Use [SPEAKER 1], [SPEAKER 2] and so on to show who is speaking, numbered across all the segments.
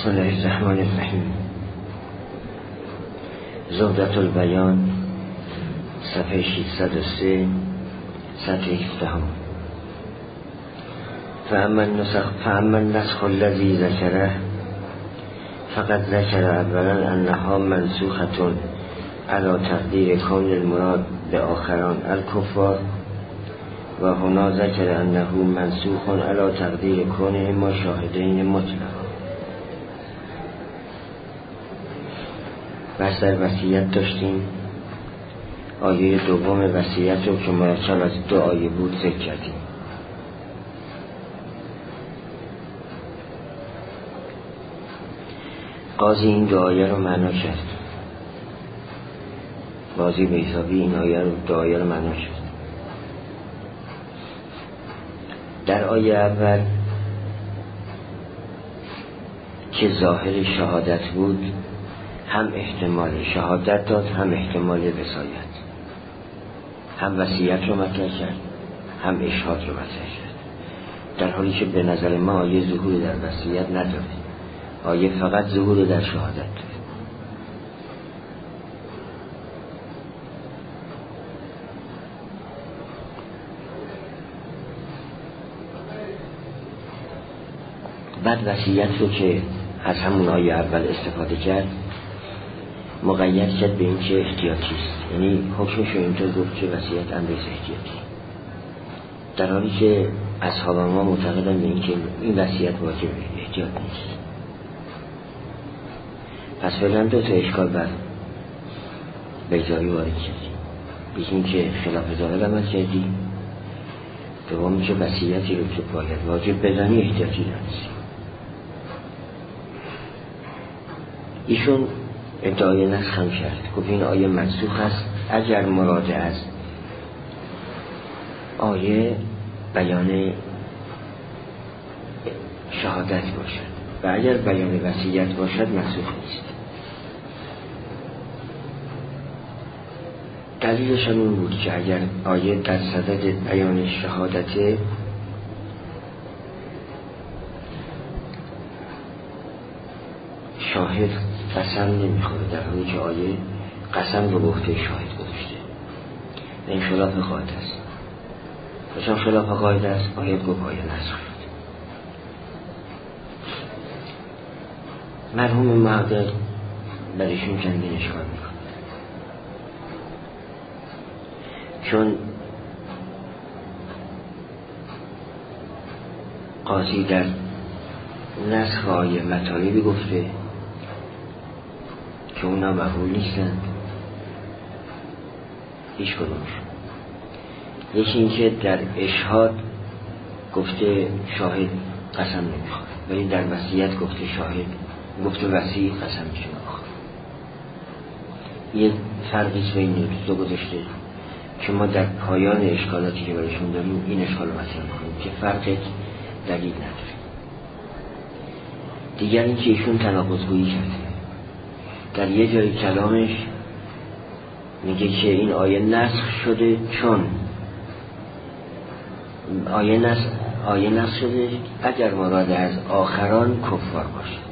[SPEAKER 1] بسم الله الرحمن الرحیم. زهدة البیان، صفحه 603، سطر 17. فاما النسخ الذي ذكره فقد ذكر اولا انها منسوخة على تقدیر کون المراد به آخران الکفار و هنا ذکر انه منسوخ على تقدیر کونهما شاهدین مطلقا. بحث در وصیت داشتیم. آیه دوم وصیت رو که مرکب از دو آیه بود ذکر کردیم. قاضی این دو آیه رو معنا کرد. قاضی بیضاوی این دو آیه رو معنا کرد. در آیه اول که ظاهر شهادت بود، هم احتمال شهادت داد، هم احتمال وصایت، هم وصیت رو مطرح کرد، هم اشهاد رو مطرح کرد، در حالی که به نظر ما آیه ظهور در وصیت نداره. آیه فقط ظهور در شهادت داره. بعد وصیت رو که از همون آیه اول استفاده کرد مقید کرد به این که احتیاطی است، یعنی حکمش رو اینطور گفت که وصیت امر احتیاطی، در حالی که اصحاب ما معتقدن به این که این وصیت واجب احتیاط نیست. پس فعلا دو تا اشکال بر بیضاوی وارد کردیم. یکی که خلاف ظاهر عمل کردی، دومی که وصیتی رو که باید واجب بدانی احتیاطی دانستی. ایشون ادعای نسخ هم کرد، گفت این آیه منسوخ است اگر مراد از آیه بیان شهادت باشد و اگر بیان وصیت باشد منسوخ نیست. دلیلش هم این بود که اگر آیه در صدد بیان شهادت شاهد قسم نمیخوره، در حالی که آیه قسم رو گفته شاهد گذاشته. این خلاف قاعده است. چون خلاف قاعده است باید گفت آیه نسخ شد. مرحوم محقق برایشون چندین اشکال میکنه، چون قاضی در نسخ آیه مطالبی گفته که اونا مقبول نیستند. هیچ کدومش. یکی این که در اشهاد گفته شاهد قسم نمیخواد، ولی در وصیت گفته شاهد گفته وصی قسم میشه نمیخواد. یه فرقی بین دو گذاشته که ما در پایان اشکالاتی که برایشون داریم این اشکال رو مطرح میکنیم که فرق دلیل نداره. دیگر این که ایشون تناقض‌گویی کرده. در یه جای کلامش میگه که این آیه نسخ شده چون آیه نسخ شده اگر مراد از آخران کفار باشد،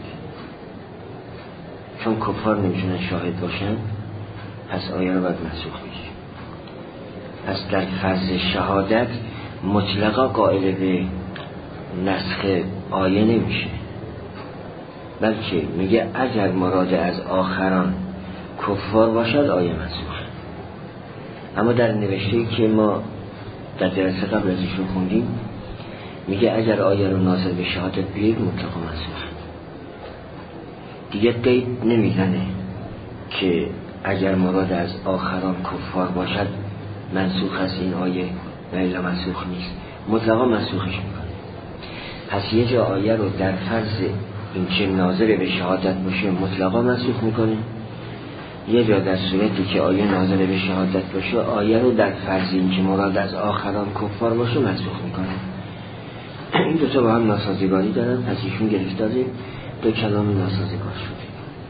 [SPEAKER 1] چون کفار نمیتونن شاهد باشن پس آیه رو باید منسوخ میشه. پس در فرض شهادت مطلقا قائل به نسخ آیه نمیشه، بلکه میگه اگر مراد از آخران کفار باشد آیه منسوخه. اما در نوشته‌ای که ما در جلسه قبل ازشون خوندیم میگه اگر آیه رو ناظر به شهادت بیاید مطلقا منسوخه. دیگه قید نمیزنه که اگر مراد از آخران کفار باشد منسوخ است این آیه و الا منسوخ نیست، مطلقا منسوخش میکنه. پس یه جا آیه رو در فرض این که ناظر به شهادت باشه مطلقا منسوخ میکنه، یه جا در صورتی که آیه ناظر به شهادت باشه آیه رو در فرض این که مراد از آخران کفار باشه منسوخ میکنه. این دو تا با هم ناسازگاری دارن، پس ایشون گرفتار دو کلام ناسازگار شده.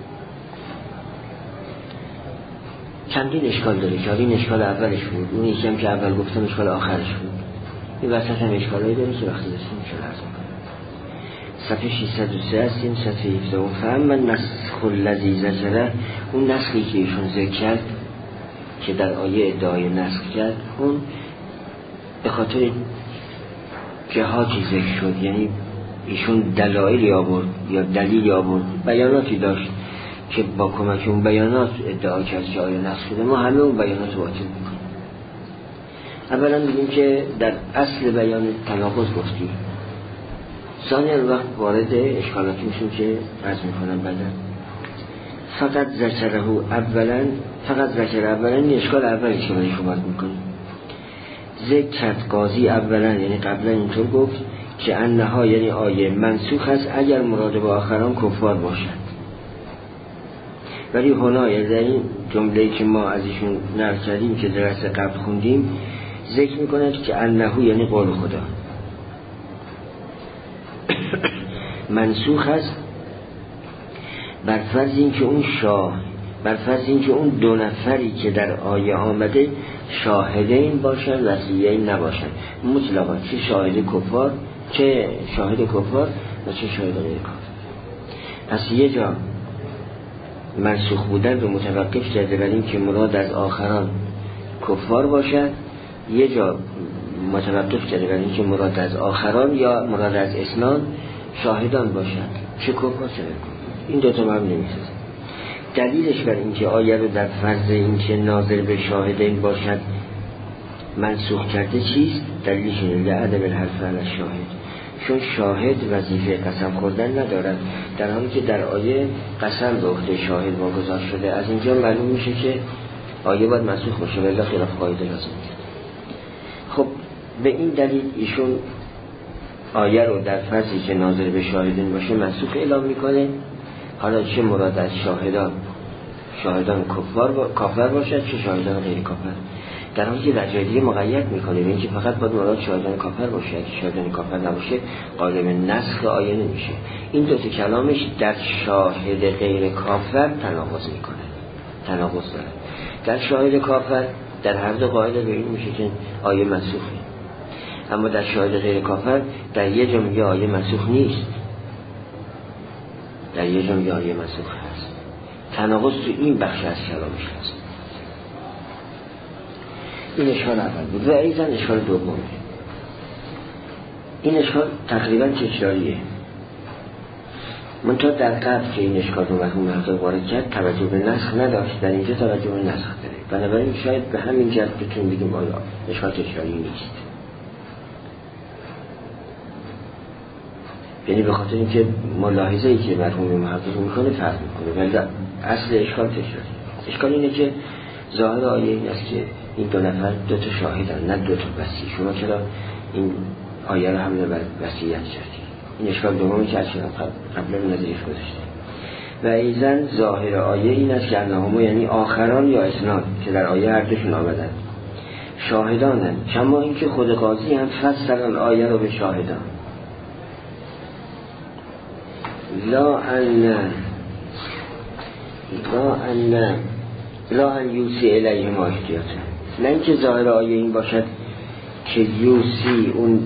[SPEAKER 1] چندین اشکال داره که این اشکال اولش بود، اون یکی هم که اول گفتم اشکال آخرش بود. این وسط هم اشکالایی داره که وقتی دستیم میشه لازم کنه. صفحه 603 هستیم، صفحه 17. فهم نسخ الذی ذکره، اون نسخی که ایشون ذکر کرد که در آیه ادعای نسخ کرد، اون به خاطر جهاتی ذکر شد، یعنی ایشون دلایلی آورد یا دلیلی آورد، بیاناتی داشت که با کمک اون بیانات ادعا کرد که آیه نسخ شده. ما همه اون بیانات رو باطل میکنیم. اولا میگیم که در اصل بیان تناقض گفتیم. ثانیا وقت وارد اشکالاتی میشیم که عرض میکنم بعدا. فقط ذکره اولا این اشکال اولی که من شما میکنیم. ذکر قاضی اولا، یعنی قبلا اینطور گفت که انها یعنی آیه منسوخ است اگر مراد با آخران کفار باشد. ولی هنا یعنی در این جمله‌ای که ما از ایشون نقل کردیم که درس قبل خوندیم ذکر میکند که انه یعنی قول خدا منسوخ است بر فرض این که اون دو نفری که در آیه آمده شاهدین باشن وصیین نباشن مطلقا، چه شاهد کفار و چه شاهد غیر کافر. پس یه جا منسوخ بودن رو متوقف کرده بر این که مراد از آخران کفار باشد، یه جا متوقف کرده بر این که مراد از آخران یا مراد از اسنان شاهدان باشد، چه کفار چه غیر کفار. این دوتا هم نمیسازه. دلیلش بر این که آیه رو در فرض این که ناظر به شاهدین باشد منسوخ کرده چیست؟ دلیلش اینه لعدم الحرف علی الشاهد، چون شاهد وظیفه قسم خوردن ندارد، در حالی که در آیه قسم به عهده شاهد واگذار شده. از اینجا معلوم میشه که آیه باید منسوخ باشه ولی خلاف قاعده لازم کرد. خب به این دلیل ایشون آیه رو در فرضی که ناظر به شاهدین باشه منسوخ اعلام میکنه. حالا چه مراد از شاهدان کافر باشد چه شاهدان غیر کافر، در حالی که در جای دیگه مقید میکنه این که فقط باید مراد شاهدان کافر باشه، اگه شاهدان کافر نباشه قالب نسخ آیه نمیشه. این دو تا کلامش در شاهد غیر کافر تناقض داره. در شاهد کافر در هر دو قاعده به این میشه که آیه منسوخه، اما در شاهد غیر کافر در یه جا میگه آیه منسوخ نیست، در یه جا میگه آیه منسوخ هست. تناقض تو این بخش از کلامش هست. این اشکال اول بود. و ایضا اشکال دوم، این اشکال تقریبا تکراریه، منتها در قبل که این اشکال رو مرحوم حضرت وارد کرد توجه به نسخ نداشت، در اینجا توجه به نسخ داره. بنابراین شاید به همین جهت بتونیم بگیم آیا اشکال تکراری نیست، یعنی به خاطر اینکه ملاحظه‌ای که مرحوم محقق میکنه فرق میکنه، ولی اصل اشکال تکراری. اشکال اینه که ظاهر آیه این است که این دو نفر دو تا شاهدن نه دو تا وصی. شما چرا این آیه رو همین بر وصیت کردید؟ این اشکال دومی که اصلا قبلا نظرش گذاشته. و ایضا ظاهر آیه این است که انهما یعنی آخران یا اسناد که در آیه هر دوشون آمدن شاهدانن، کما اینکه خود قاضی هم فسر آیه رو به شاهدان لا ان یوسی الیه ما احتیاطه، نه اینکه ظاهر آیه این باشد که یوسی اون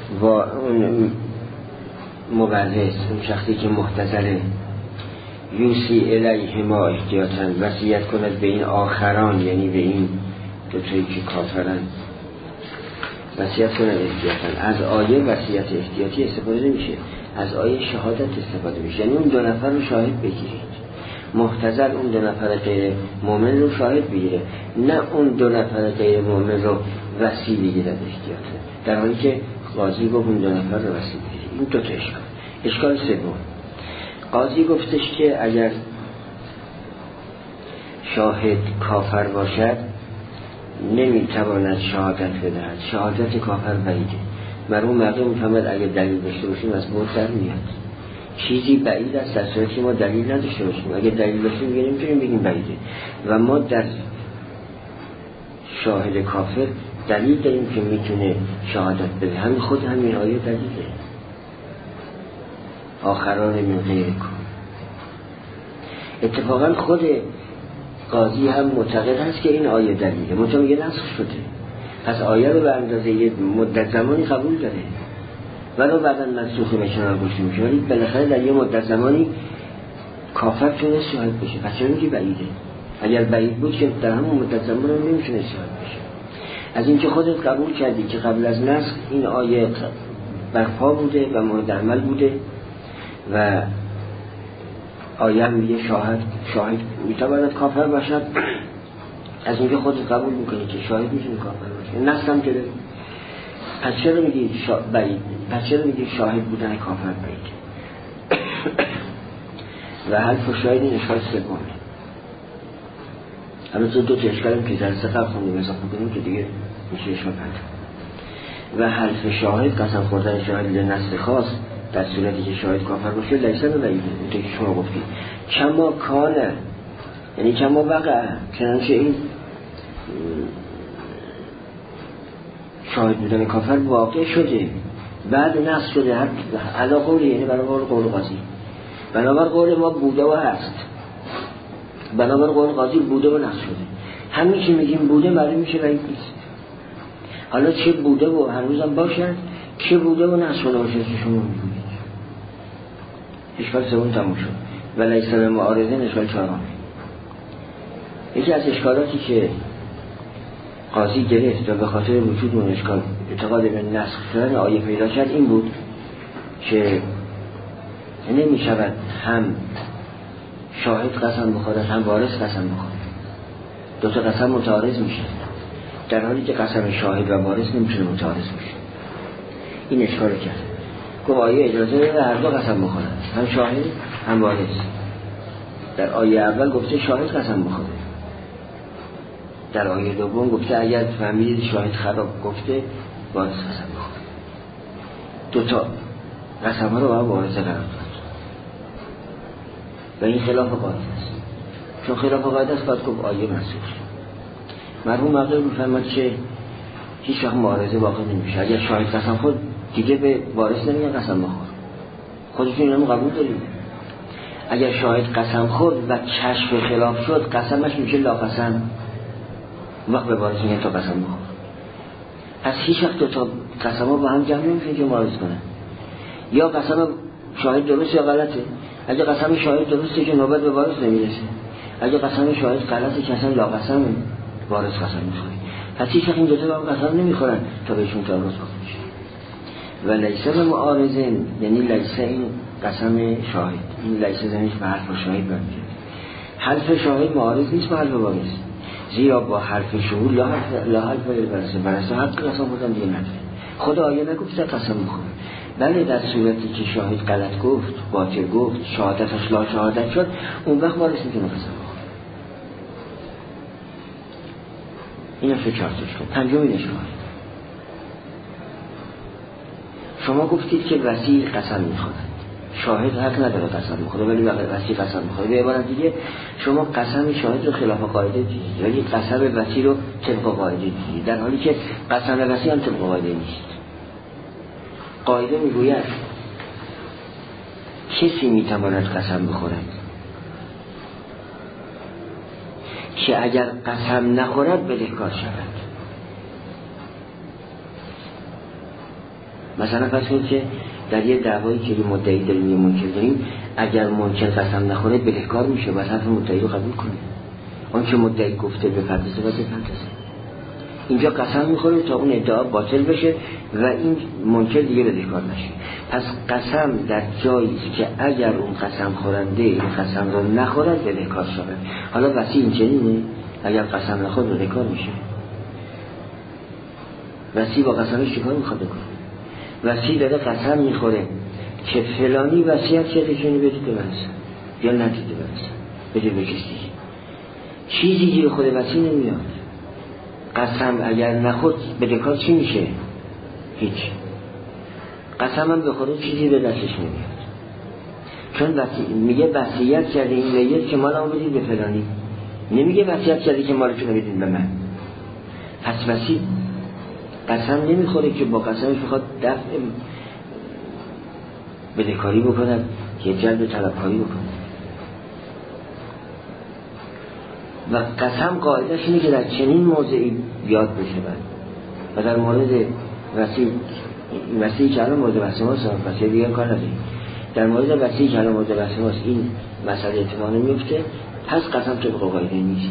[SPEAKER 1] مبرز، اون شخصی که محتضره، یوسی الیه ما احتیاطن وصیت کند به این آخران، یعنی به این دوتایی که کافرن وصیت کند احتیاطن. از آیه وصیت احتیاطی استفاده نمیشه، از آیه شهادت استفاده میشه، یعنی اون دو نفر رو شاهد بگیرید. محتضر اون دو نفر غیر مؤمن رو شاهد بگیره، نه اون دو نفر غیر مؤمن رو وصی بگیرد احتیاطه، در حالی که قاضی گفت اون دو نفر رو وصی بگیره. این دو تا اشکال سوم، قاضی گفتش که اگر شاهد کافر باشد نمیتواند شهادت بدهد، شهادت کافر بعیده. مرحوم مردم میفهمد اگر دلیل داشته باشیم از برد در میاد، چیزی بعید است در صورتی که ما دلیل نداشته باشیم. اگر دلیل داشتیم میگه نمیتونیم بگیم بعیده، و ما در شاهد کافر دلیل داریم که میتونه شهادت بده، همین خود همین آیه دلیله، آخران من غیر کن. اتفاقا خود قاضی هم معتقد هست که این آیه دلیله، میگه نسخ شده، پس آیه رو به اندازه یه مدت زمانی قبول داره، ولو بعدا منسوخ کنار گذاشته میشه، ولی بالاخره در یه مدت زمانی کافر تونه شاهد بشه. پس چرا میگی بعیده؟ اگر بعید بود که در همون مدت زمان هم نمیتونه شاهد بشه. از اینکه خودت قبول کردی که قبل از نسخ این آیه برپا بوده و مورد عمل بوده و آیه هم میگه شاهد میتواند کافر باشد، از اینکه خودت قبول میکنی که شاهد میتونه کافر باشه، نسخ هم که پس چرا میگی بعید؟ پس چرا میگی شاهد بودن کافر بعید؟ و حلف و شاهد این اشکال سومه. البته دو تا اشکال هم که در سفر خوندیم اضافه کنیم که دیگه میشه اشکال پنجم. و حلف شاهد، قسم خوردن شاهد لنسخ خاص در صورتی که شاهد کافر باشه لیسه به بعیده، اونطور که شما گفتید کما کانه، یعنی کما وقع، چنانچه این شاهد بودن کافر واقع شده بعد نسخ شده، علا قولی، یعنی برابر قول قاضی، بنابر قول ما بوده و هست، بنابر قول قاضی بوده و نسخ شده. همین که میگیم بوده معلوم میشه بعید نیست. حالا چه بوده و هنوزم باشد، چه بوده و نسخ شده باشه که شما میگویید. اشکال سوم تموم شد. و لیس المعارضین اشکال چهارم. یکی از اشکالاتی که قاضی گرفت و به خاطر وجود اون اشکال اعتقاد به نسخ شدن آیه پیدا کرد این بود که نمی شود هم شاهد قسم بخورد هم وارث قسم بخورد، دو تا قسم متعارض میشه، در حالی که قسم شاهد و وارث نمیتونه متعارض بشه. این اشکال کرد، گفت آیه اجازه داره هر دو قسم بخورد، هم شاهد هم وارث. در آیه اول گفته شاهد قسم بخورد، در آیه دوم گفته اگر فهمیدید شاهد خراب گفته وارث قسم بخورد. دو تا قسم ها رو باید وارث قرار داد و این خلاف قاعده است. چون خلاف قاعده است باید گفت آیه منسوخ شد. مرحوم مقدار میفهمد که هیچ وقت معارضه واقع نمیشه. اگر شاهد قسم خورد دیگه به وارث نمیگن قسم بخور، خودشون اینو قبول دارید. اگر شاهد قسم خورد و کشف خلاف شد قسمش میشه لا قسم، وقت به وارث میگن تا قسم بخور. پس هیچ وقت دو تا قسم ها با هم جمع نمیشه که معارض کنن. یا قسم شاهد درست یا غلطه. اگه قسم شاهد درسته که نوبت به وارث نمیرسه، اگه قسم شاهد غلطه که اصلا لا قسم وارث قسم میخوره. پس هیچ وقت این دو تا با هم قسم نمیخورن تا بهشون تعارض بشه. و لیسه به معارضین، یعنی لیسه این قسم شاهد، این لیسه زنیش به حرف شاهد برمیگرده. حرف شاهد معارض نیست با حرف وارث، زیرا با حرف شهود لا حرف برسه حق قسم بودن دیگه نداره. خدا آیه نگفته قسم بخوره، بله در صورتی که شاهد غلط گفت، باطل گفت، شهادتش لا شهادت شد، اون وقت وارث میتونه قسم بخوره. این هم چهارتش کن. پنجمین اشکال، شما گفتید که وصی قسم میخورد، شاهد حق نداره قسم بخوره ولی وصی قسم میخوره. به عبارت دیگه شما قسم شاهد رو خلاف قاعده دیدید ولی قسم وصی رو طبق قاعده دیدید، در حالی که قسم وصی هم طبق قاعده نیست. قاعده میگوید کسی میتواند قسم بخورد که اگر قسم نخورد بدهکار شود. مثلا فرض کنید که در یه دعوایی که مدعی داریم یه منکر داریم، اگر منکر قسم نخوره بدهکار میشه، باید حرف مدعی رو قبول کنه. اون که مدعی گفته به پردازه باید بپردازه. اینجا قسم میخوره تا اون ادعا باطل بشه و این منکر دیگه بدهکار نشه. پس قسم در جایی که اگر اون قسم خورنده این قسم رو نخورد بدهکار شود. حالا وصی این چنینه، اگر قسم نخورد بدهکار میشه. وصی با قسمش چیکار میخواد بکنه؟ وصی داره قسم میخوره که فلانی وصیت کرده که اینو بدید ببرسن یا ندید ببرسن، بده به کسی. چیزی که به خود وصی نمیاد. قسم اگر نخورد بدهکار چی میشه؟ هیچ. قسم هم بخوره چیزی به دستش نمیاد، چون میگه وصیت کرده این ویت که مالمو بدید به فلانی، نمیگه وصیت کرده که مالتون بدید به من. پس وصی قسم نمیخوره که با قسمش بخواد دفع بدهکاری بکند که جلب طلبکاری بکند. و قسم قاعدش اینه که در چنین موضعی یاد بشه و در مورد وصی وصی که الان مورد بحث ماست، وصی دیگه کار نداریم. در مورد وصی که الان مورد بحث ماست این مسئله اتفاق میفته، پس قسم طبق قاعده نیست.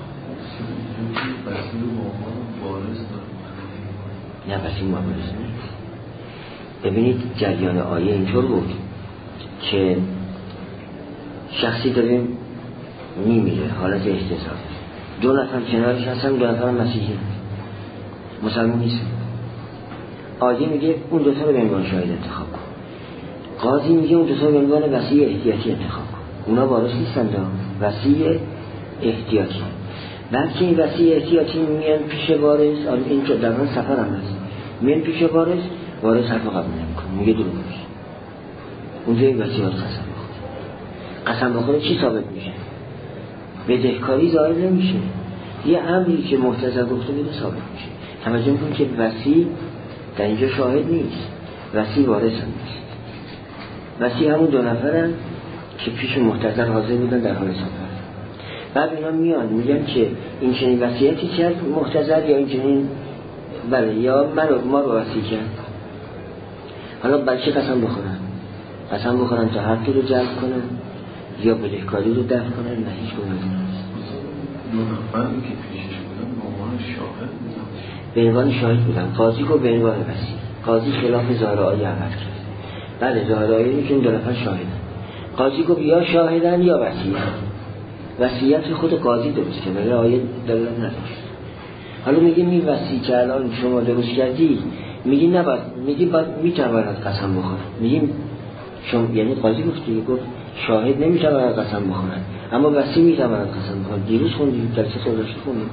[SPEAKER 1] نه وصی مبارز نیست. ببینید جریان آیه اینطور بود که شخصی داریم میمیره حالت احتضار، دو نفر کنارش هستن، دو نفر مسیحی مسلمان نیست. آیه میگه اون دوتا رو به عنوان شاهد انتخاب کن، قاضی میگه اون دوتا رو به عنوان وصی احتیاطی انتخاب کن. اونا وارث نیستن، وصی احتیاطی. بلکه این وصی احتیاطی میان پیش وارث، این که در اون سفر هم هست، میان پیش وارث، وارث حرف قبول نمیکنه، میگه دروغ میگه. اونجا این وصی باید قسم بخوره چی ثابت میشه؟ بدهکاری ظاهر نمیشه، یه امری که محتضر گفته بوده ثابت میشه. توجه میکنید که وصی در اینجا شاهد نیست، وصی وارث هم نیست. وصی همون دو نفرن که پیش محتضر حاضر بودن در حال سفر. بعد اینا میان میگن که این چنین وصیتی کرد محتضر، یا این چنین بله، یا ما رو وصی کرد. حالا برای چه قسم بخورن؟ قسم بخورن تا حقی رو جلب کنن یا بدهکاری رو دفع کنن؟ نه، هیچ گونه نیست.
[SPEAKER 2] دو نفری که پیشش بودن به عنوان شاهد بودن،
[SPEAKER 1] به عنوان شاهد بودن. قاضی رو به عنوان وصی. قاضی خلاف ظاهر آیه عمل کرد. بله ظاهر آیه میگه دو نفر شاهدن. قاضی گفت یا شاهدن یا وصیت. وصیت خود قاضی درست کرد، ولی آیه دلالت نداشت. حالا میگیم این وصی که الان شما درست کردی، میگی نباید، میگی باید میتواند قسم بخوره. میگیم شما یعنی قاضی گفت شاهد نمیتواند قسم بخوره، اما وصی میتواند قسم بخوره. دیروز خوندیم در چه گذشته خوندیم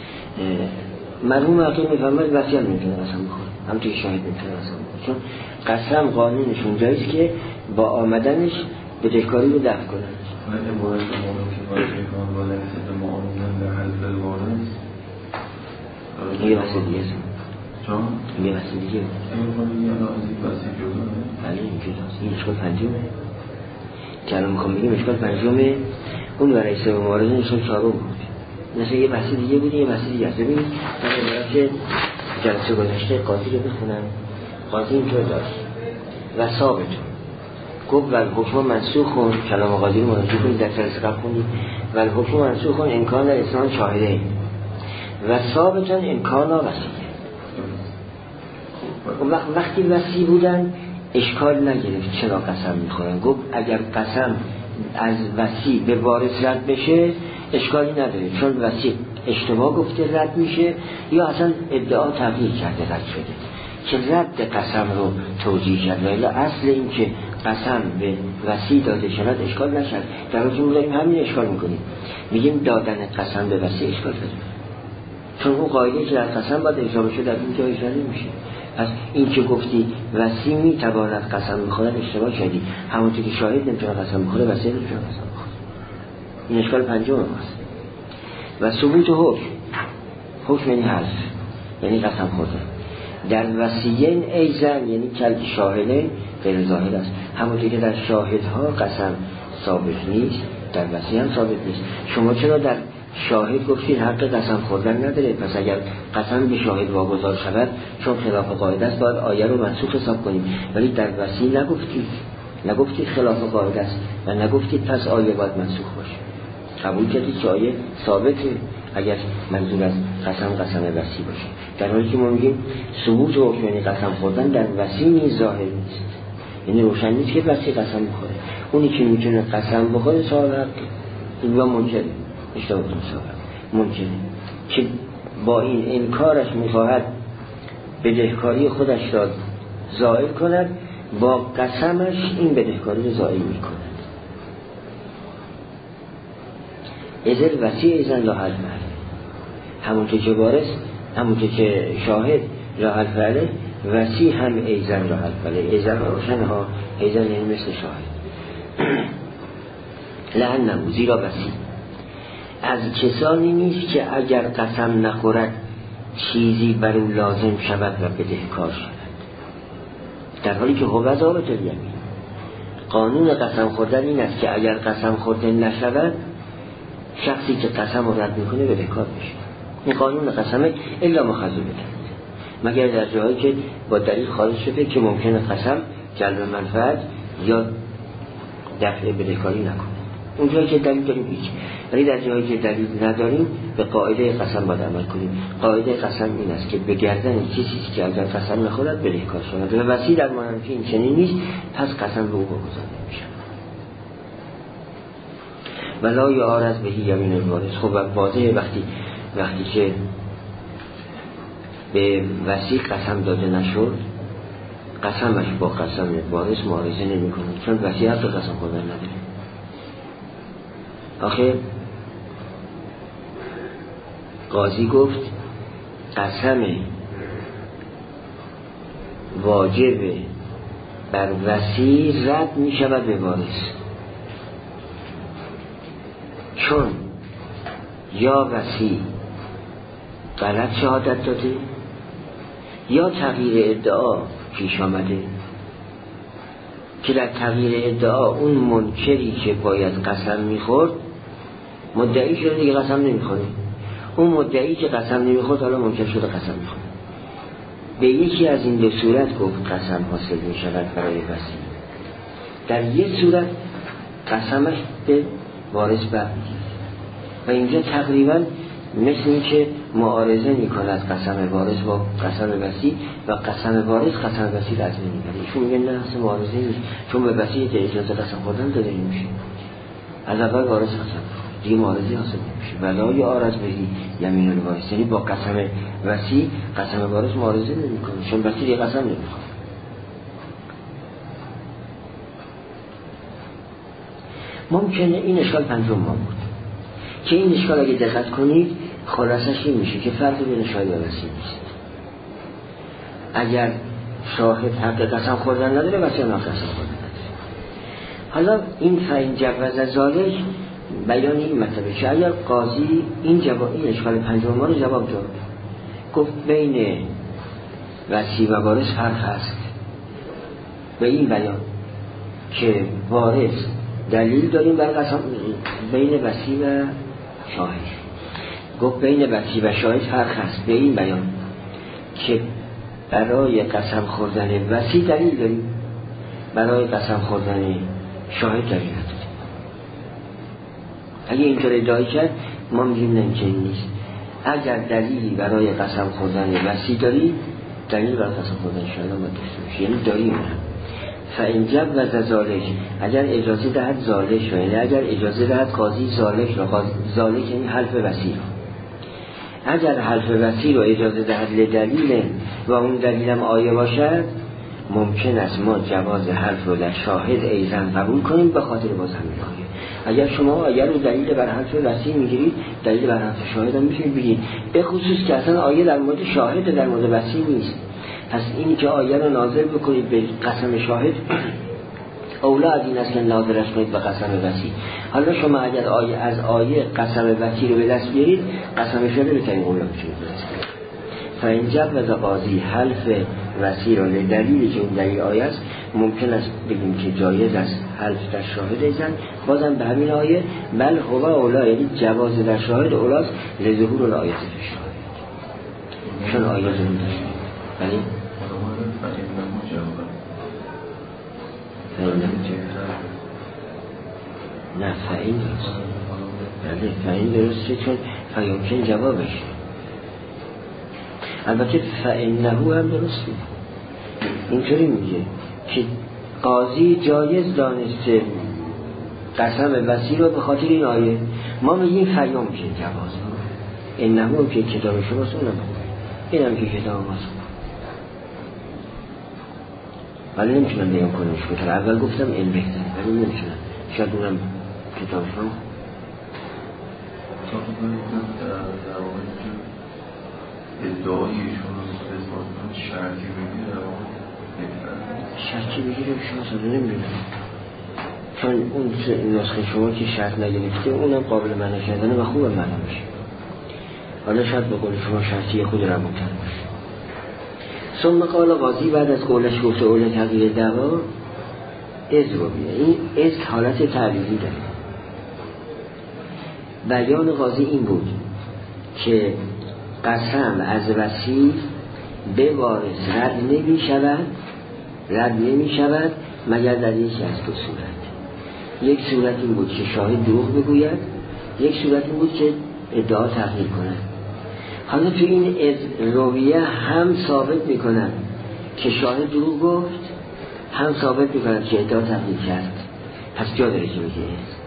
[SPEAKER 1] مرحوم حقیق میفهمد وصی هم نمیتونه قسم بخوره، همونطور شاهد نمیتونه قسم بخوره، چون قسم قانونشون جاییست که با آمدنش بدهکاری رو دفع کنن.
[SPEAKER 2] عبارت مورد که باید میکنم با لحظه معاملن در حلب الوارث
[SPEAKER 1] یه وصی دیگه است.
[SPEAKER 2] چون؟
[SPEAKER 1] یه وصی دیگه
[SPEAKER 2] این خواهی یه نازی وصی جدا نه؟
[SPEAKER 1] بله این جداست. این اشکال پنجمه که الان میخوام بگیم اشکال پنجمه. اون برای سه مبارزه اشکال چهارم بود. مثل یه وصی دیگه بود، یه وصی دیگه است. ببینید من عبارت جلسه گذشته قاضی رو بخونم. قاضی اینطور داشت و ثابتون گفت و الحکم منسوخون، کلام قاضی رو مراجعه کنید، در جلسه قبل خوندید و الحکم منسوخون امکان در اسناد شاهده و ثابتون امکان وصیه. وقتی وصی بودن اشکال نگرفت چرا قسم میخورن. گفت اگر قسم از وصی به وارث رد بشه اشکالی نداره، چون وصی اشتباه گفته رد میشه یا اصلا ادعا تغییر کرده رد شده که رد قسم رو توجیه کرد. ولی اصل این که قسم به وصی داده شد اشکال نشد. در حالی که ما داریم همین اشکال میکنیم، میگیم دادن قسم به وصی اشکال داره، چون اون قاعده که در قسم باید اجرا بشه در این جای اجرا نمیشه. پس این که گفتی وصی میتواند قسم بخورد اشتباه کردی، همونطور که شاهد نمیتونه قسم بخوره وصی نمیتونه قسم بخوره. این اشکال پنجم ماست. و ثبوت حکم یعنی حرف، یعنی قسم خوردن. در وصیین ایزن یعنی کل شاهدین غیر ظاهر است. همونطور که در شاهدها قسم ثابت نیست، در وصی هم ثابت نیست. شما چرا در شاهد گفتید حق قسم خوردن نداره؟ پس اگر قسم به شاهد واگذار شود چون خلاف قاعده است باید آیه رو منسوخ حساب کنیم. ولی در وصی نگفتید خلاف قاعده است و نگفتید پس آیه باید منسوخ باشه. قبول کردید که آیه ثابته اگر منظور از قسم وصی باشه. در حالی که ما میگیم ثبوت حکم یعنی قسم خوردن در وصی نیز ظاهر نیست، یعنی روشن نیست که وصی قسم بخوره. اونی که میتونه قسم بخوره صاحب حق، این یا منکره، اشتباه ممکنه که با این انکارش میخواهد بدهکاری خودش را زائل کند، با قسمش این بدهکاری را زائل میکند. ازل وصی ایزن لا حل فعله، همونطور که وارث، همونطور که شاهد لا حل فعله، وصی هم ایزن لا حل فعله. ایزن روشن ها، ایزن یعنی مثل شاهد. لعنه زیرا وصی از کسانی نیست که اگر قسم نخورد چیزی بر او لازم شود و بدهکار شود، در حالی که هو ضابط الیمین. قانون قسم خوردن این است که اگر قسم خورده نشود شخصی که قسم رو رد میکنه بدهکار میشه. این قانون قسمه الا مخذوبه. مگر در جایی که با دلیل خارج شده که ممکنه قسم جلب منفعت یا دفع بدهکاری نکنه. اون جایی که دلیل داریم هیچ، ولی در جایی که دلیل نداریم به قاعده قسم باید عمل کنیم. قاعده قسم این است که به گردن چیزی که اگر قسم نخورد بدهکار شود و وصی در مانند که این چنین نیست، پس قسم به او واگذار نمیشه. ولا یعارض به یمین الوارث. خب واضحه وقتی که به وصی قسم داده نشد، قسمش با قسم وارث معارضه نمی‌کنه، چون وصی حق قسم خوردن نداره. آخه قاضی گفت قسم واجب بر وصی رد می شود به وارث، چون یا وصی غلط شهادت داده یا تغییر ادعا پیش آمده که در تغییر ادعا اون منکری که باید قسم میخورد مدعی شده دیگه قسم نمیخوره، اون مدعی که قسم نمیخورد حالا منکر شده قسم میخوره. به یکی از این دو صورت گفت قسم حاصل میشود برای وصی. در یک صورت قسمش به وارث برمیگرده و اینجا تقریبا مثل این که معارضه میکند قسم وارث با قسم وصی و قسم وارث قسم وصی را از نمیگرده. ایشون میگه نه اصلا معارضه نیست، چون به وصی که اجازه قسم خوردن داده نمیشه، از اول وارث قسم دیگه معارضه حاصل نمیشه. ولا یعارض به یمین الوارث، یعنی با قسم وصی قسم وارث معارضه نمیکنه، چون وصی دیگه قسم نمیخواد. ممکنه این اشکال پنجم ما بود که این اشکال اگه دقت کنید خلاصش این میشه که فرق بین شاهد و وصی نیست. اگر شاهد حق قسم خوردن نداره، وصی هم حق قسم خوردن نداره. حالا این فاین جوز ذالک بیان این مطلبه که اگر قاضی این اشکال پنجم ما رو جواب داد، گفت بین وصی و وارث فرق هست، به این بیان که وارث دلیل داریم بر قسم بین وصی و شاهد، گفت بین وصی و شاهد فرق هست، به این بیان که برای قسم خوردن وصی دلیل داریم، برای قسم خوردن شاهد دلیل نداریم. اگه اینطور ادعای کرد ما میگیم نه این نیست. اگر دلیلی برای قسم خوردن وصی داری، دلیل برای قسم خوردن شاهد هم داشته باشه، یعنی داریم. فاین جوز ذالک، اگر اجازه دهد ذالک، یعنی اگر اجازه دهد قاضی ذالک را، ذالک یعنی حلف وصی را، اگر حلف وصی را اجازه دهد لدلیل و اون دلیلم آیه باشد، ممکن است ما جواز حلف رو در شاهد ایزن قبول کنیم به خاطر باز همین آیه. اگر رو دلیل بر حلف وصی میگیرید، دلیل بر حلف شاهد هم میتونید بگید، به خصوص که اصلا آیه در مورد شاهد در مورد وصی نیست. پس اینی که آیه رو ناظر بکنید به قسم شاهد اولا از این است که ناظرش کنید به قسم وصی. حالا شما اگر از آیه قسم وصی رو به دست بیارید، قسم شاهد رو تنین اولا بچید به دست بیارید. فاین جوز قاضی حلف وصی را لدلیلی که اون دلیل آیه است، ممکن است بگیم که جایز است حلف در شاهد ایزن، بازم به همین آیه بل هو اولا، یعنی جواز در شاهد اولاست لظهور الآیه فی شاهد، چون آیه ظهور داشت. بلی نه فاین درست، بله فاین درسته، چون فیمکن جوابش، البته فانه هم درسته. اینطوری میگه که قاضی جایز دانسته قسم وصی رو به خاطر این آیه، ما میگیم فیمکن جواز، انه هم که کتاب شماست، اونم اینم که کتاب ماست، ولی نمیتونم بیان کنمش بطور. اول گفتم این بهتره ولی نمیتونم، شاید اونم کتاب شما
[SPEAKER 2] ادعایشون رو استثبات شرطی بگیره،
[SPEAKER 1] شرطی بگیره شما ساده نمیدونم، چون اون نسخه شما که شرط نگرفته اونم قابل معنی کردنه و خوب معنی باشه. حالا شاید به قول شما شرطی خود رو ممکن باشه. ثم قال قاضی بعد از قولش گفته اول تغییر دعوا از رو بیه، این از حالت تعلیلی داره. بیان قاضی این بود که قسم از وصی به وارث رد نمی شود مگر در یکی از دو صورت. یک صورت این بود که شاهد دروغ بگوید، یک صورت این بود که ادعا تغییر کند. حالا تو این رویه هم ثابت میکنن که شاهد دروغ گفت، هم ثابت میکنن که ادعا تغییر کرد. پس جا داره که میگه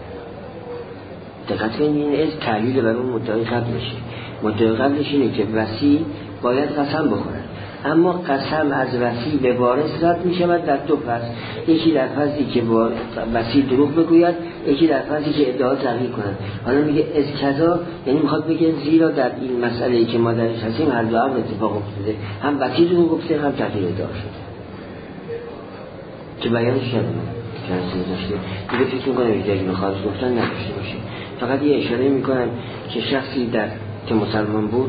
[SPEAKER 1] دقت کنید این تعلیل بر اون مدعای قبلشه. مدعای قبلش اینه که وصی باید قسم بخورد، اما قسم از وصی به وارث رد می شود در دو فصل. یکی در فصلی که وصی دروغ بگوید، یکی در فصلی که ادعا تغییر کند. حالا میگه از کذا، یعنی میخواد بگه زیرا در این مسئله که ما درش هستیم هر دو هم اتفاق افتاده، هم وصی دروغ گفته هم تغییر ادعا شده که بیانش داشته. دیگه فکر میکنم دیگه اگه خارج گفتن نداشته باشه. فقط یه اشاره میکنم که شخصی که مسلمان بود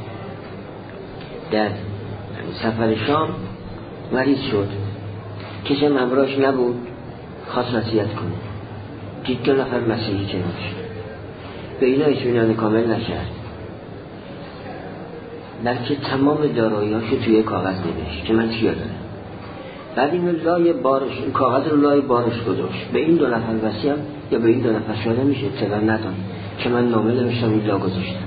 [SPEAKER 1] در سفر شام مریض شد، کسی همراهش نبود، خواست وصیت کنه، دید 2 نفر مسیحی کنارش، به اینا اطمینان کامل نکرد، بلکه تمام دارایی‌هاشو توی کاغذ نوشت که من چیا دارم. بعد این کاغذ رو لای بارش گذاشت. به این 2 نفر وصیم یا به این 2 نفر شده میشه اطلاع نداد که من نامه نوشتم این لا گذاشتم.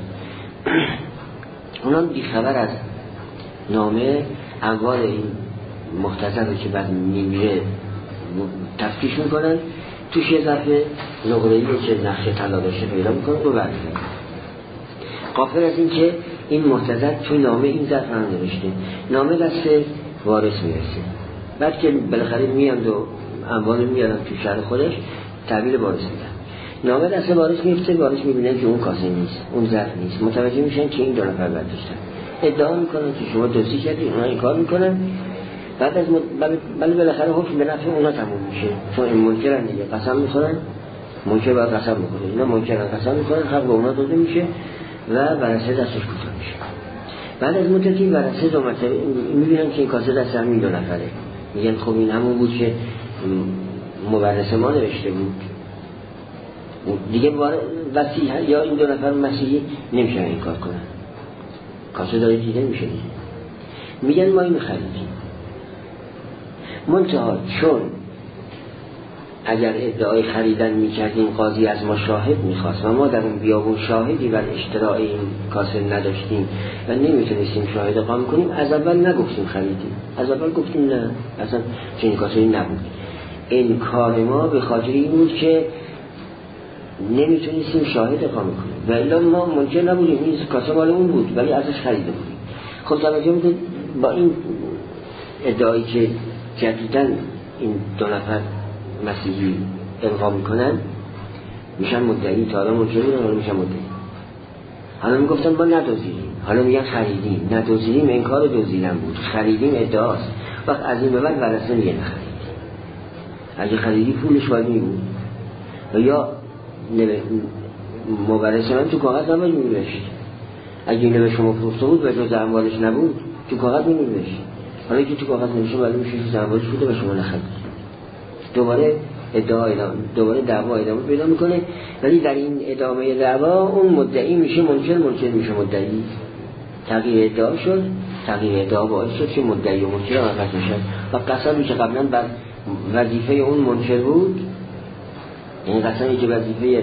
[SPEAKER 1] اونم بیخبر از نامه انوار این مختصر رو که بعد میمیره تفتیش میکنن، توش یه ظرف نقره‌ای که نقشه طلا داشته پیدا میکنن و برمی‌گردن. غافل از این که این مختصر توی نامه این ظرف هم نوشته. نامه دست وارث میرسه. بعد که بالاخره میاند و اموال میارن تو شهر خودش، تحویل وارث میدن. نامه دست وارث میفته، وارث میبینه که اون کاسه نیست، اون ظرف نیست. متوجه میشن که این 2 نفر برداشتن. ادعا میکنن که شما دزدی کردید، اونها این کار میکنن. بعد از بله بالاخره حکم به نفع اونا تموم میشه، چون این منکرن دیگه، قسم میخورن، منکر باید قسم بخوره، اینا منکرن قسم میخورن، حق به اونا داده میشه و ورثه دستش کوتاه میشه. بعد از مدتی ورثه 2 مرتبه میبینن که این کاسه دست همین 2 نفره، میگن خب این همون بود که مورث ما نوشته بود دیگه، وصی یا این 2 نفر مسیحی نمیشه این کار کنن، کاسه داره دیده میشه دیگه. میگن ما اینو خریدیم، منتها چون اگر ادعای خریدن میکردیم قاضی از ما شاهد میخواست و ما در اون بیابون شاهدی بر اشتراع این کاسه نداشتیم و نمیتونستیم شاهد اقامه کنیم، از اول نگفتیم خریدیم، از اول گفتیم نه اصلا چنین کاسه نبود. این کار ما به خاطر این بود که نمیتونستیم شاهد اقامه کنیم و الا ما منکر نبودیم، این کاسه مال اون بود ولی ازش خریده بودیم. خب توجه میکنید با این ادعایی که جدیداً این 2 نفر مسیحی القا میکنن میشن مدعی، تا حالا منکر بودن حالا میشن مدعی. حالا میگفتن ما ندزدیدیم، حالا میگن خریدیم. ندزدیدیم انکار دزدیدن بود، خریدیم ادعاست. وقت از این به بعد ورثه میگه نخریدیم. اگه خریدی پولش باید میبود و یا مورث من تو کاغذ نباید می‌نوشت. اگه اینو به شما فروخته بود و جز اموالش نبود تو کاغذ می‌نوشت. حالا که تو کاغذ نمیشه معلوم میشه که اموالش بوده و شما نخریدید. دوباره دعوا ادامه پیدا میکنه، ولی در این ادامه دعوا اون مدعی میشه منکر میشه مدعی. تغییر ادعا شد، تغییر ادعا باعث شد که مدعی و منکر عوض بشن و قسمی که قبلا بر وظیفه اون منکر بود، این قسمی که وظیفه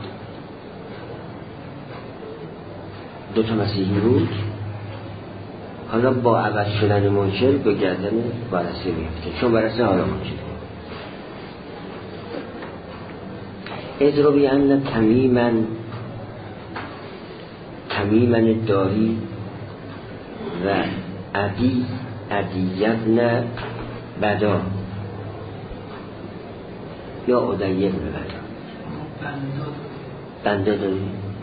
[SPEAKER 1] 2 مسیحی بود، حالا با عوض شدن منکر به گردن ورثه میفته، چون ورثه حالا منکر. اضربی ان تمیمن داری و عدیبن بدا یا عدیبن بدا. بنده داری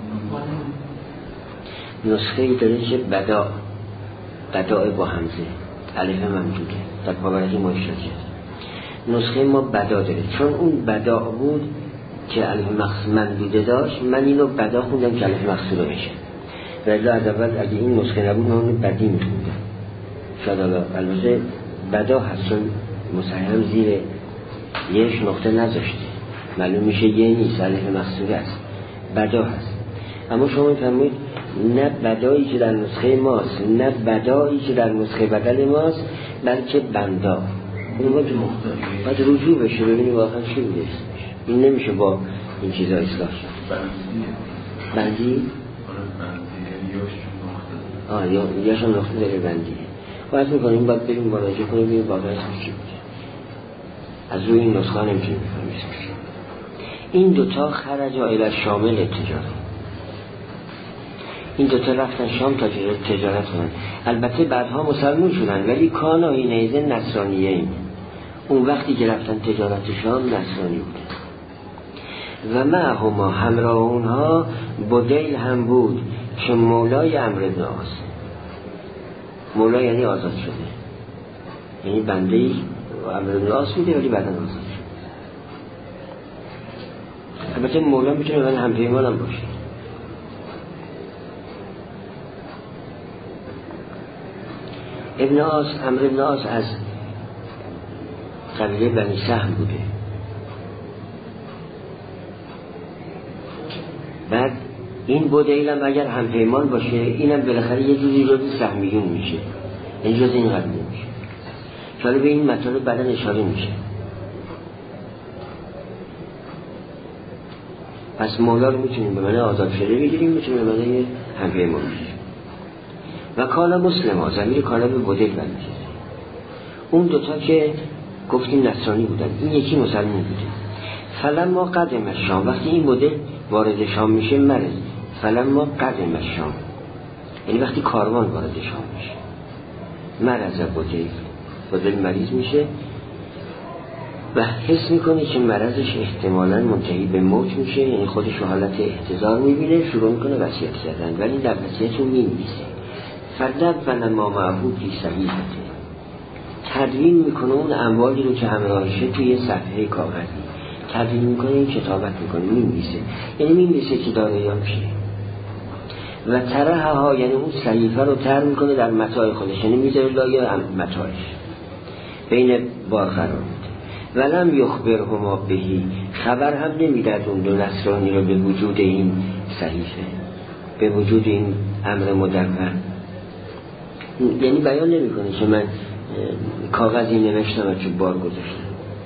[SPEAKER 1] نسخه ای داره که بداء با همزه الف ممدوده در پاورقی ما اشاره کرد. نسخه ما بدا داره، چون اون بدا بود که الف ممدوده داشت، من اینو بدا خوندم که الف مقصوره بشه، ولی از اول اگه این نسخه نبود من اونو بدی میخوندم. شاید البته بدا هست چون مصحح زیر یهش نقطه نذاشته، معلوم میشه یه نیست، الف مقصوره است، بدا هست. اما شما میفرمایید نه بدایی که در نسخه ماست نه بدایی که در نسخه بدل ماست، بلکه بندا. این باید رجوع بشه ببینی واقعا چی بوده اسمش. این نمیشه با این چیزا اصلاح شد. بندی؟ یاشون نقطه داره بندیه. باید میکنیم باید بریم مراجعه کنیم ببینیم واقعا اسمش چی بوده. از روی این نسخه نمیتونیم بفهمیم اسمش چی. این دوتا خرج الی شامل تجارت. این دوتا رفتن شام تا تجارت کنن. البته بعدها مسلمان شدن ولی کانا اینیزه نصرانیه این. اون وقتی که رفتن تجارت شام نصرانی بودن. و معهما همراه اونها بدیل هم بود که مولای عمرو بن عاص. مولا یعنی آزاد شده، یعنی بندهی عمرو بن عاص بوده ولی بعداً آزاد شد. البته مولا میتونه من هم پیمان هم باشه. ابن عاص، عمرو بن عاص از قبیله بنی سهم بوده. بعد این بدیل هم اگر هم پیمان باشه اینم بالاخره یه جوری جز سهمیون میشه، این جز این قبیله میشه. حالا به این مطالب بعدا اشاره میشه. پس مولا رو میتونیم به معنی آزاد شده بگیریم، میتونیم به معنی هم پیمان بگیریم. و کالا مسلم ضمیر کالا به بدیل برمیگرده. اون دوتا که گفتیم نصرانی بودن، این یکی مسلمان بوده. فلما قدم شام، وقتی این بدیل وارد شام میشه مرض. فلما قدم شام یعنی وقتی کاروان وارد شام میشه مرض بدیل مریض میشه و حس میکنه که مرضش احتمالاً منتهی به موت میشه، یعنی خودش رو حالت احتضار میبینه، شروع میکنه وصیت کردن ولی در وصیتش مینویسه فردب و نما معبودی صحیحته، تدوین میکنه اون اموالی رو که همراهشه توی صفحه کاغذی تدوین میکنه، این کتابت میکنه، مینویسه، یعنی مینویسه که دارایی‌ام چیه. و طرحه ها یعنی اون صحیفه رو طرح میکنه در متاع خودش، یعنی میذاره لای متاعش بین بار قرار میده. ولم یخبرهما بهی، خبر هم نمیداد اون دو نصرانی رو به وجود این صحیفه، به وجود این امر مدون، یعنی بیان نمیکنه که من کاغذی نوشتم و چوب بار گذاشتم.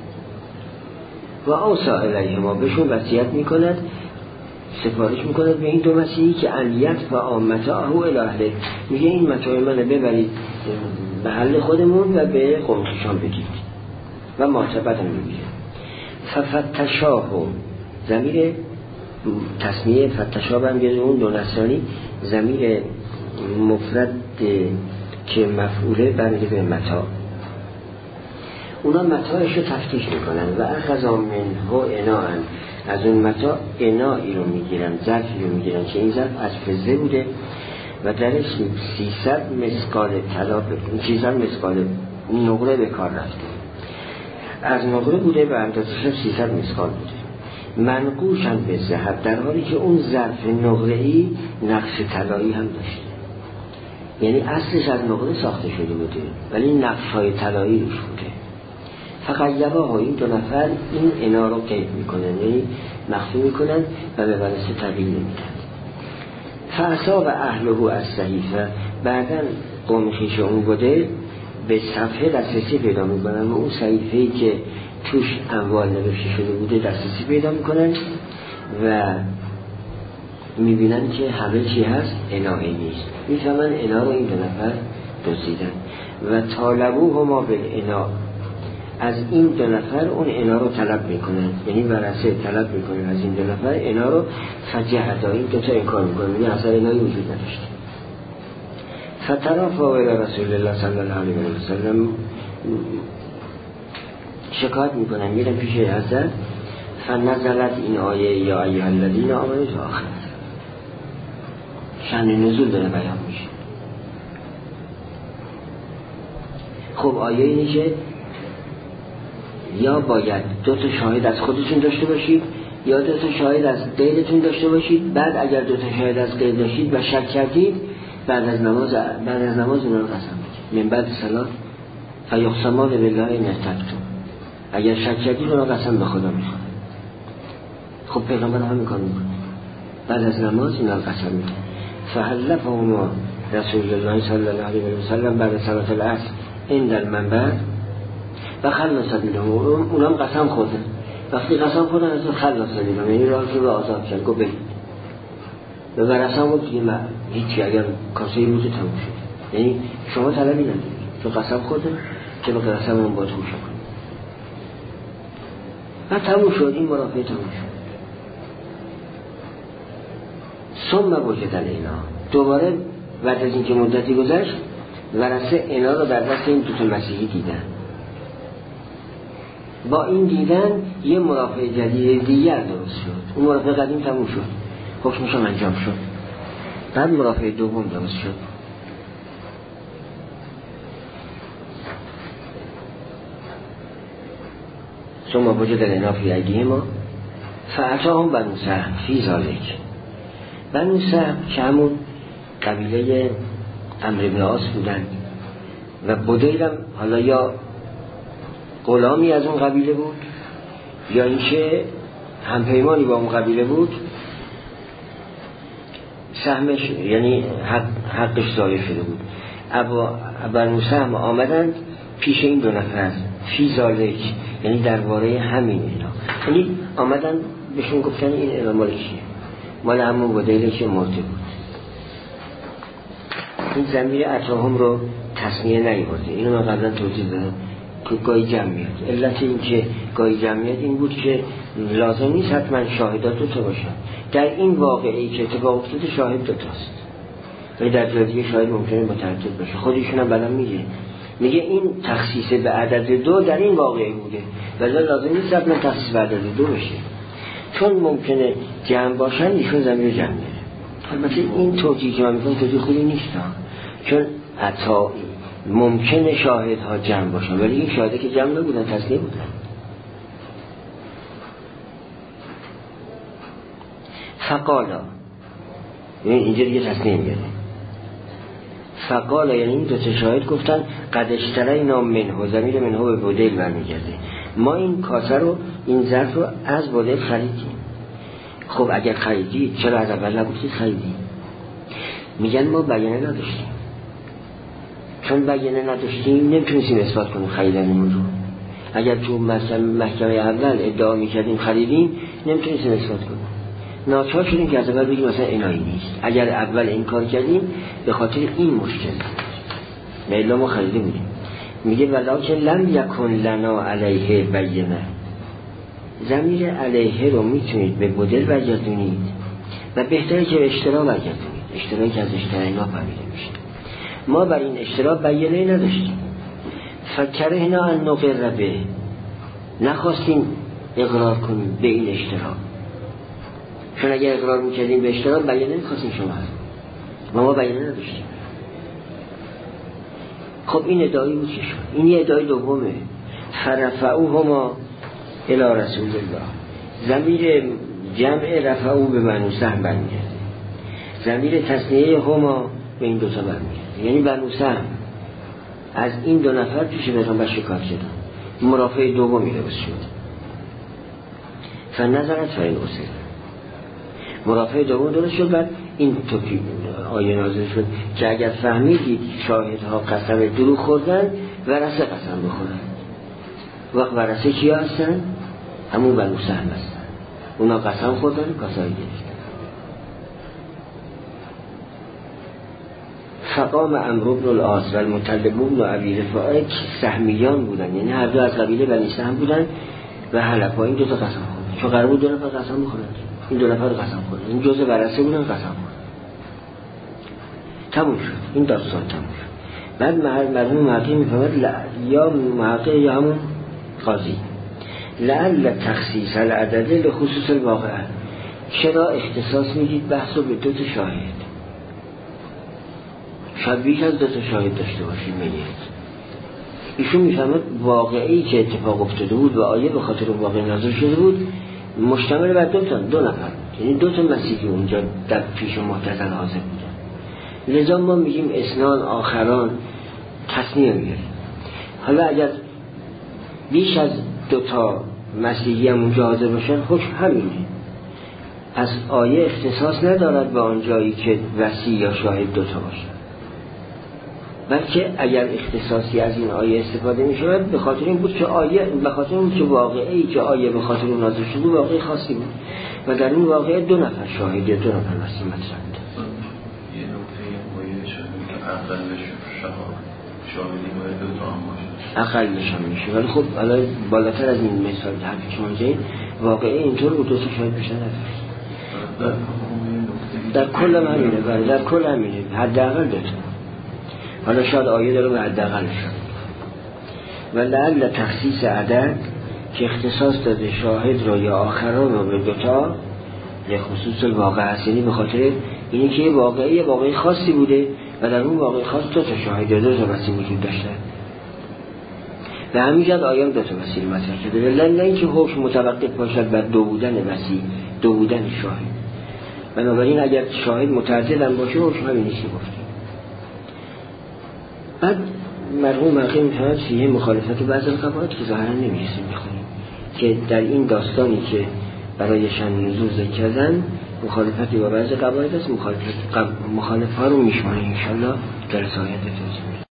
[SPEAKER 1] و اوصا الیهما، بهشون وصیت میکند، سفارش میکند به این دو مسیحی که الیت و آمتاهو الاهله، میگه این متاع من ببرید به حل خودمون و به قومشان بگید و معتبت هم میگه. ففتشاهو ضمیر تسمیه فتشاه هم گرده اون دو نصرانی، ضمیر مفرد که مفعوله برمیده به متاع. اونا متاعش رو تفتیش میکنن و اخذا منه اناءن، از اون متاع انائی رو میگیرن، ظرفی رو میگیرن که این ظرف از فضه بوده و درش 300 مسقال طلا، 300 مسقال نقره به کار رفته، از نقره بوده و اندازش 300 مسقال بوده، منقوشن به ذهب، در حالی که اون ظرف نقره‌ای نقش طلایی هم داشته، یعنی اصلش از نقره ساخته شده بوده ولی نقش‌های طلایی روش بوده. فقط یباها این دو نفر این انا رو قید میکنن، یعنی مخفی میکنن و به ورثه تغییر نمیدن. فاصاب اهله از صحیفه، بعدا قوم خویش اون بوده به صفحه دسترسی پیدا میکنن و اون صحیفه‌ای که توش اموال نوشته شده بوده دسترسی پیدا میکنن و میبینن که همه چی هست، انایی نیست، میفهمن انا رو این دو نفر دزدیدن. و طالبوهما بالانا، از این دو نفر اون انا رو طلب میکنن، یعنی ورثه طلب میکنن از این دو نفر انا رو، فجهدا این دو تا انکار میکنن، یعنی اصلا انایی وجود نداشته. فترافا الی رسول الله صلی الله علیه و سلم، شکایت میکنن، میرن پیش حضرت، فنزلت این آیه یا ایها الذین آمنوا تا آخر، شأن نزول داره بیان میشه. خب آیه اینه که یا باید دو تا شاهد از خودتون داشته باشید یا دو تا شاهد از غیرتون داشته باشید، بعد اگر دو تا شاهد از غیر داشتید و شک کردید بعد از نماز اونا رو قسم بگید، من بعد صلات فیقسمان بالله ان ارتبتم، اگر شک کردید اونا قسم به خدا میخواد. خب پیغمبر هم میکنه بعد از نماز اینا رو قسم میگه فحلفهما رسول الله صلی الله علیه و سلم بعد صلاة العصر عند المنبر و خلص سبیلهم. اونم قسم خوردن، وقتی قسم خوردن از خلص سبیلهم یعنی راه رو آزاد کرد. گفت برید و برسم گفت دیگه هیچی، اگر کاسه روز تموم شد یعنی شما طلبی ندارید تو قسم خوردن که با قسم اون با تموم شد و تموم شد. این مرافعه تموم شد. ثم وجد اینا دوباره بعد از اینکه مدتی گذشت ورثه اینا رو در دست این دوتا مسیحی دیدن. با این دیدن یه مرافعه جدید دیگر درست شد. اون مرافعه قدیم تموم شد، حکمش هم انجام شد. بعد مرافعه دوم درست شد. ثم وجد اینا فی ایدیهما فأتاهم بنو سهم فی ذالک. بنو سهم که همون قبیله عمرو بن عاص بودن و بدیل هم حالا یا غلامی از اون قبیله بود یا اینکه همپیمانی با اون قبیله بود، سهمش یعنی حقش ضایع شده بود. بنو سهم آمدند پیش این دو نفر فی ذالک یعنی درباره همین اینا، یعنی آمدن بهشون گفتن این اینا مال کیه؟ مال همون بدیله که مرده بود. این ضمیر اتاهم رو تثنیه نیاورده. اینو من قبلا توضیح دادم که گاهی جمع میاد. علت این که گاهی جمع میاد این بود که لازم نیست حتما شاهدات دوتا باشن. در این واقعی که اتفاق افتاده شاهد دوتاست ولی در جای دیگه شاهد ممکنه متعدد باشه. خودشون هم بعدا میگه این تخصیص به عدد دو در این واقعی بوده ولی لازم نیست حتما تخصیص به عدد دو بشه، چون ممکنه جمع باشن ایشون ضمیر جمع میاره. البته این توجیه که من میکنم توجیه خوبی نیست، چون عطا ممکنه شاهدها جمع باشن ولی این شاهده که جمع نبودن تثنیه بودن. فقالا یعنی اینجا دیگه تثنیه میاره. فقالا یعنی این دو تا شاهد گفتن قد اشترینا منه، ضمیر منه به بدیل برمیگرده، ما این کاسه رو این ظرف رو از بدیل خریدیم. خب اگر خریدید چرا از اول نگفتید خریدیم؟ میگن ما بیانه نداشتیم، چون بیانه نداشتیم نمیتونستیم اثبات کنیم خریدنمون رو. اگر تو محکمه اول ادعا میکردیم خریدیم نمیتونستیم اثبات کنیم، ناچار شدیم که از اول بگیم مثلا اینایی نیست. اگر اول این کار کردیم به خاطر این مشکل میلا ما خریده بودیم. میگه ولکن لم یکن لنا علیه بینه، ضمیر علیه رو میتونید به بدل برگردونید و بهتره که اشترا برگردونید. اشترایی که از اشتراینا فهمیده میشه. ما بر این اشترا بیانه نداشتیم. فکرهنا ان نقر به، نخواستیم اقرار کنیم به این اشترا، چون اگر اقرار میکردیم به اشترا بیانه میخواستیم شما ما بیانه نداشتیم. خب این ادعایی بود که شد. این یه ادعای دومه. فرفعوهما الی رسول الله، ضمیر جمع رفعو به بنو سهم برمیگرده، ضمیر تثنیه هما به این دوتا برمیگرده، یعنی بنو سهم از این دو نفر پیش پیغمبر شکایت کردن. مرافعه دومی درست شد. فنظرت فین اصل، مرافعه دوم درست شد. بعد این توپی آیه نازل شد که اگر فهمیدید شاهدها قسم دروغ خوردن ورثه قسم بخورن. وقت ورثه کیا هستن؟ همون بنو سهم هستن. اونا قسم خوردن و کاسایی گرفتن. فقام عمرو بن العاص و المطلب بن ابی رفاعه سهمیان بودن، یعنی هر دو از قبیله بنی سهم بودن و حلفا این دو تا قسم خوردن، چون قرار بود دو نفر قسم بخورن، این دو نفر قسم خوردن، این جزء ورثه بودن قسم خوردن. تموم شد این داستان تموم شد. بعد مرحوم محقق میفهمد یا محقق یا همون قاضی لعل تخصیص العدد لخصوص الواقع، چرا اختصاص میدید بحث رو به دو تا شاهد؟ شاید بیش از دو تا شاهد داشته باشید. میگید ایشون میفهمد واقعی که اتفاق افتاده بود و آیه به خاطر واقع نازل شده بود مشتمل بر دو نفر، یعنی دو تا مسیحی اونجا در پیش معتزله حاضر بودن. لذا ما میگیم اسنان آخران تصنیه میگیریم. حالا اگر بیش از دو تا مسیحی هم اونجا حاضر باشن حکم همینه. پس آیه اختصاص ندارد به آن جایی که وصی یا شاهد دوتا باشد، بلکه اگر اختصاصی از این آیه استفاده می شود به خاطر این بود که آیه، به خاطر این که واقعی که آیه به خاطر اون نازل شده واقعی خاصی بود و در این واقعه 2 نفر شاهد یا 2 نفر وصی مطرح بود.
[SPEAKER 2] یه نکته آیه شده که اقلش شاهدی باید 2 تا هم باشه،
[SPEAKER 1] اقلش هم میشه، ولی خب الان بالاتر از این مثال حرفی که منجه واقعی اینطور بود 2 تا شاهد بشه نداره. در کل هم همینه، بله در کل همینه، حداقل 2 تا. حالا شاید آیه داره به حداقل شد و لعل تخصیص عدد که اختصاص داده شاهد را یا آخران را به 2 تا یه خصوص الواقع هست، یعنی به خاطر اینی که واقعی خاصی بوده و در اون واقعی خاص 2 تا شاهد یا 2 تا وصی وجود داشته و همین جد آیه 2 تا وصی مطرح شده، نه اینکه حکم متوقف باشد بر 2 بودن وصی، 2 بودن شاهد. بنابراین اگر شاهد متعدد هم باشه حکم همین نیستی گفته. بعد مرحوم بقیه می‌فرماید فیه مخالفت بعض القواعد که ظاهرا نمی‌رسیم بخونیم که در این داستانی که برای شأن نزول ذکر کردن مخالفتی با بعض قواعد است، مخالفت ها رو میشماره انشالله در سایت توضیح.